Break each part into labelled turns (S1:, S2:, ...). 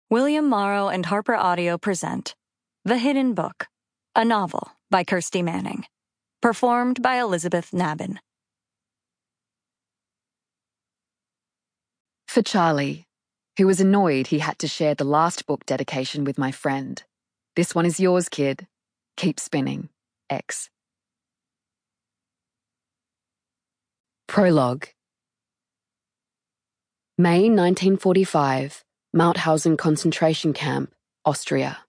S1: William Morrow and Harper Audio present The Hidden Book, a novel by Kirsty Manning. Performed by Elizabeth Nabin.
S2: For Charlie, who was annoyed he had to share the last book dedication with my friend. This one is yours, kid. Keep spinning. X. Prologue. May 1945, Mauthausen concentration camp, Austria.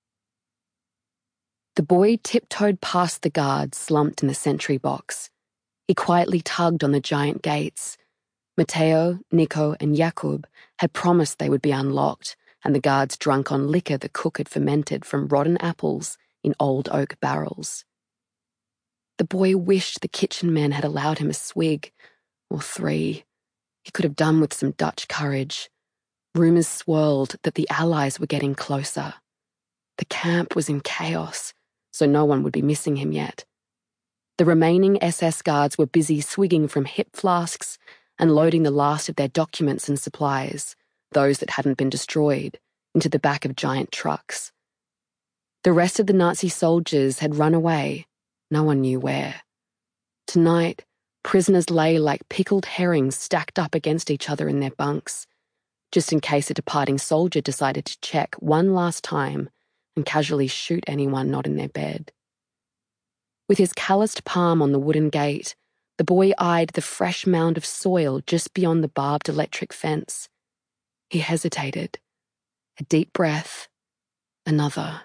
S2: The boy tiptoed past the guards slumped in the sentry box. He quietly tugged on the giant gates. Matteo, Nico, and Jakub had promised they would be unlocked, and the guards drunk on liquor the cook had fermented from rotten apples in old oak barrels. The boy wished the kitchen men had allowed him a swig, or three. He could have done with some Dutch courage. Rumours swirled that the Allies were getting closer. The camp was in chaos, so no one would be missing him yet. The remaining SS guards were busy swigging from hip flasks and loading the last of their documents and supplies, those that hadn't been destroyed, into the back of giant trucks. The rest of the Nazi soldiers had run away, no one knew where. Tonight, prisoners lay like pickled herrings stacked up against each other in their bunks, just in case a departing soldier decided to check one last time and casually shoot anyone not in their bed. With his calloused palm on the wooden gate, the boy eyed the fresh mound of soil just beyond the barbed electric fence. He hesitated. A deep breath. Another.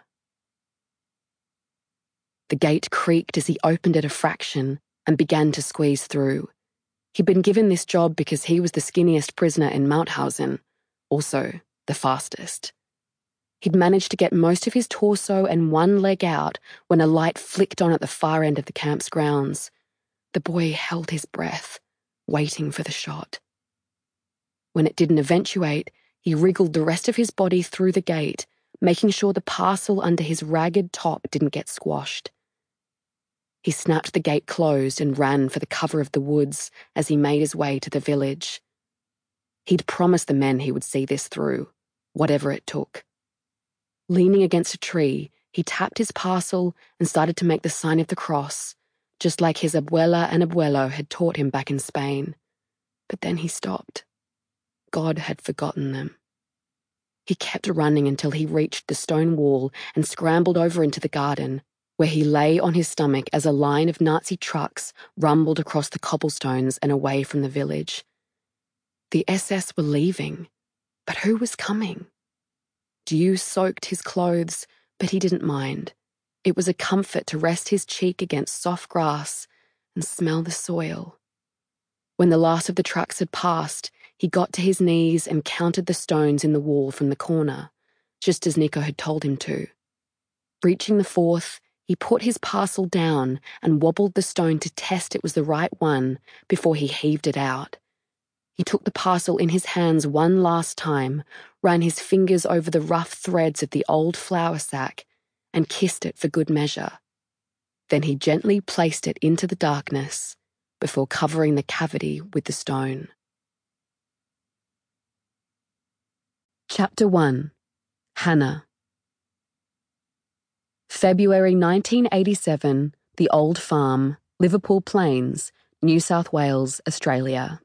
S2: The gate creaked as he opened it a fraction and began to squeeze through. He'd been given this job because he was the skinniest prisoner in Mauthausen, also the fastest. He'd managed to get most of his torso and one leg out when a light flicked on at the far end of the camp's grounds. The boy held his breath, waiting for the shot. When it didn't eventuate, he wriggled the rest of his body through the gate, making sure the parcel under his ragged top didn't get squashed. He snapped the gate closed and ran for the cover of the woods as he made his way to the village. He'd promised the men he would see this through, whatever it took. Leaning against a tree, he tapped his parcel and started to make the sign of the cross, just like his abuela and abuelo had taught him back in Spain. But then he stopped. God had forgotten them. He kept running until he reached the stone wall and scrambled over into the garden, where he lay on his stomach as a line of Nazi trucks rumbled across the cobblestones and away from the village. The SS were leaving, but who was coming? Dew soaked his clothes, but he didn't mind. It was a comfort to rest his cheek against soft grass and smell the soil. When the last of the trucks had passed, he got to his knees and counted the stones in the wall from the corner, just as Nico had told him to. Reaching the fourth, he put his parcel down and wobbled the stone to test it was the right one before he heaved it out. He took the parcel in his hands one last time, ran his fingers over the rough threads of the old flour sack, and kissed it for good measure. Then he gently placed it into the darkness before covering the cavity with the stone. Chapter 1. Hannah. February 1987, The Old Farm, Liverpool Plains, New South Wales, Australia.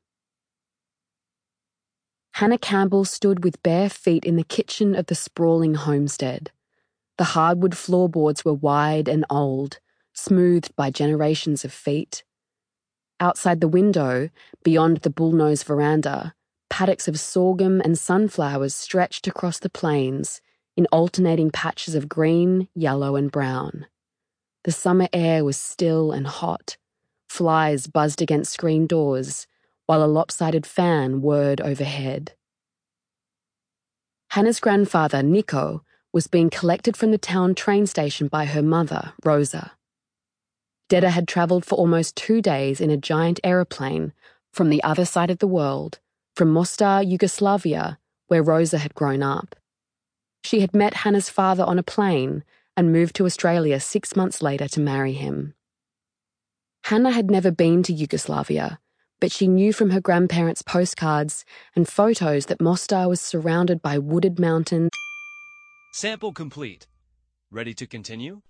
S2: Hannah Campbell stood with bare feet in the kitchen of the sprawling homestead. The hardwood floorboards were wide and old, smoothed by generations of feet. Outside the window, beyond the bullnose veranda, paddocks of sorghum and sunflowers stretched across the plains in alternating patches of green, yellow, and brown. The summer air was still and hot. Flies buzzed against screen doors, while a lopsided fan whirred overhead. Hannah's grandfather, Nico, was being collected from the town train station by her mother, Rosa. Deda had travelled for almost 2 days in a giant aeroplane from the other side of the world, from Mostar, Yugoslavia, where Rosa had grown up. She had met Hannah's father on a plane and moved to Australia 6 months later to marry him. Hannah had never been to Yugoslavia, but she knew from her grandparents' postcards and photos that Mostar was surrounded by wooded mountains
S3: Sample complete. Ready to continue?